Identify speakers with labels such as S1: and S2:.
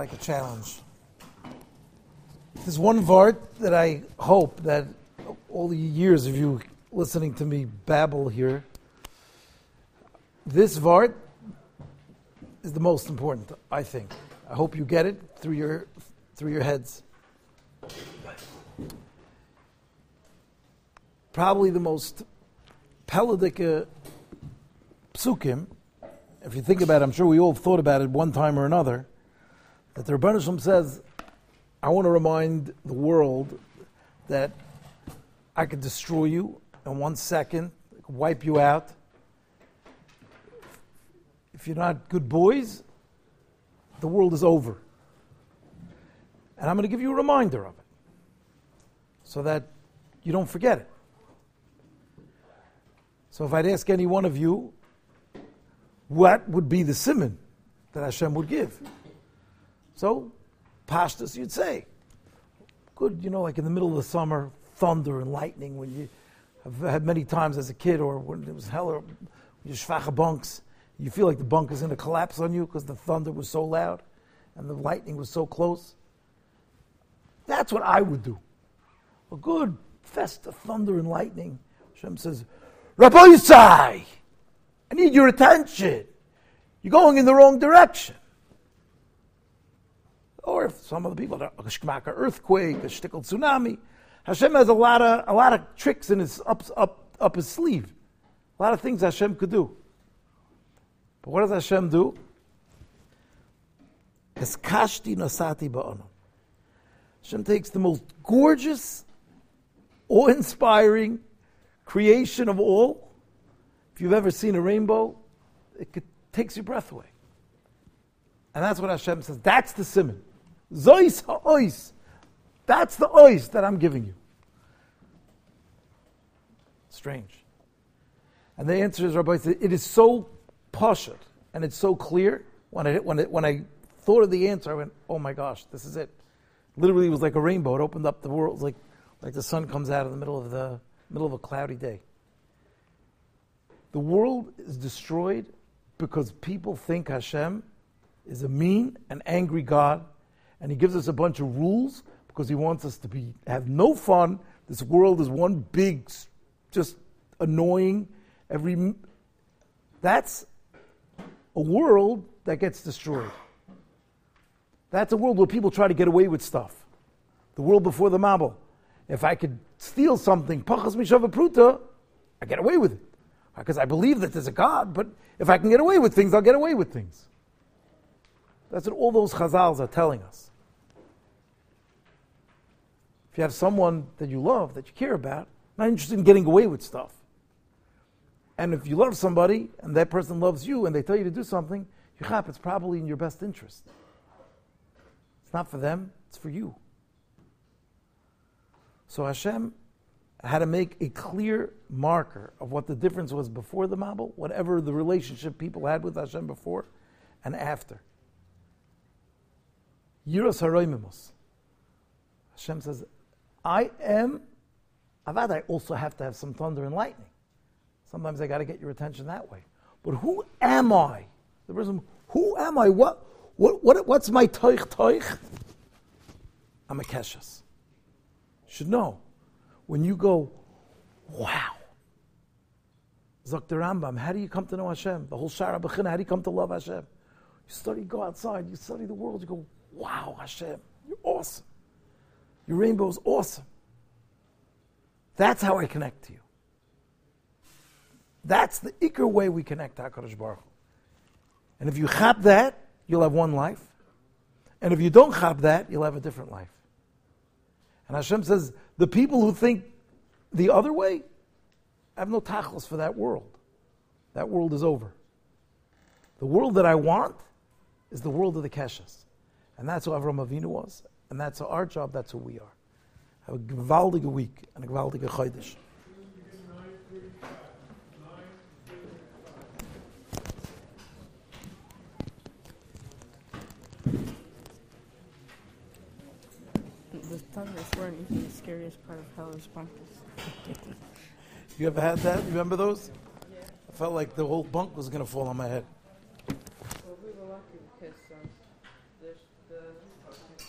S1: like a challenge. There's one vart that I hope that all the years of you listening to me babble here, this vart is the most important, I think. I hope you get it through your heads. Probably the most pelodika psukim, if you think about it, I'm sure we all thought about it one time or another, that the Rebbeinu Shalom says, I want to remind the world that I could destroy you in 1 second, I could wipe you out. If you're not good boys, the world is over. And I'm going to give you a reminder of it, so that you don't forget it. So if I'd ask any one of you, what would be the siman that Hashem would give? So, pashtus, you'd say, good, like in the middle of the summer, thunder and lightning, when you have had many times as a kid, or when it was hell, or you shvacha bunks, you feel like the bunk is going to collapse on you because the thunder was so loud and the lightning was so close. That's what I would do. A good fest of thunder and lightning. Hashem says, Rabbi Yisai, I need your attention. You're going in the wrong direction. Or if some of the people, a shkmaka earthquake, a shtickle tsunami, Hashem has a lot of tricks in his up his sleeve. A lot of things Hashem could do. But what does Hashem do? Eskashti nosati ba'anam. Hashem takes the most gorgeous, awe-inspiring creation of all. If you've ever seen a rainbow, it takes your breath away. And that's what Hashem says. That's the siman. Zois ha'ois. That's the ois that I'm giving you. Strange. And the answer is, Rabbi said, it is so pashut and it's so clear. When I thought of the answer, I went, oh my gosh, this is it. Literally, it was like a rainbow. It opened up the world, like the sun comes out in the middle of a cloudy day. The world is destroyed because people think Hashem is a mean and angry God, and He gives us a bunch of rules because He wants us to have no fun. This world is one big, just annoying. That's a world that gets destroyed. That's a world where people try to get away with stuff. The world before the Mabul. If I could steal something, pachas mishava pruta, I get away with it. Because I believe that there's a God, but if I can get away with things, I'll get away with things. That's what all those chazals are telling us. If you have someone that you love, that you care about, not interested in getting away with stuff. And if you love somebody, and that person loves you, and they tell you to do something, it's probably in your best interest. It's not for them, it's for you. So Hashem had to make a clear marker of what the difference was before the Mabul, whatever the relationship people had with Hashem before and after. Yiras haroimimus. Hashem says, I also have to have some thunder and lightning. Sometimes I got to get your attention that way. But who am I? The person, who am I? What's my toich? I'm a keshes. You should know. When you go, wow. Zakter Rambam, how do you come to know Hashem? The whole Shara B'china, how do you come to love Hashem? You go outside, you study the world, you go, wow, Hashem, you're awesome. Your rainbow is awesome. That's how I connect to you. That's the ikar way we connect to HaKadosh Baruch Hu. And if you chap that, you'll have one life. And if you don't chap that, you'll have a different life. And Hashem says, the people who think the other way have no tachlis for that world. That world is over. The world that I want is the world of the Keshes. And that's who Avraham Avinu was. And that's our job, that's who we are. Have a gewaldige week and a gewaldige chodesh.
S2: The thunders weren't even the scariest part of Heller's bunkers.
S1: You ever had that? Remember those?
S2: Yeah.
S1: I felt like the whole bunk was going to fall on my head.
S2: Well, we were lucky because
S3: the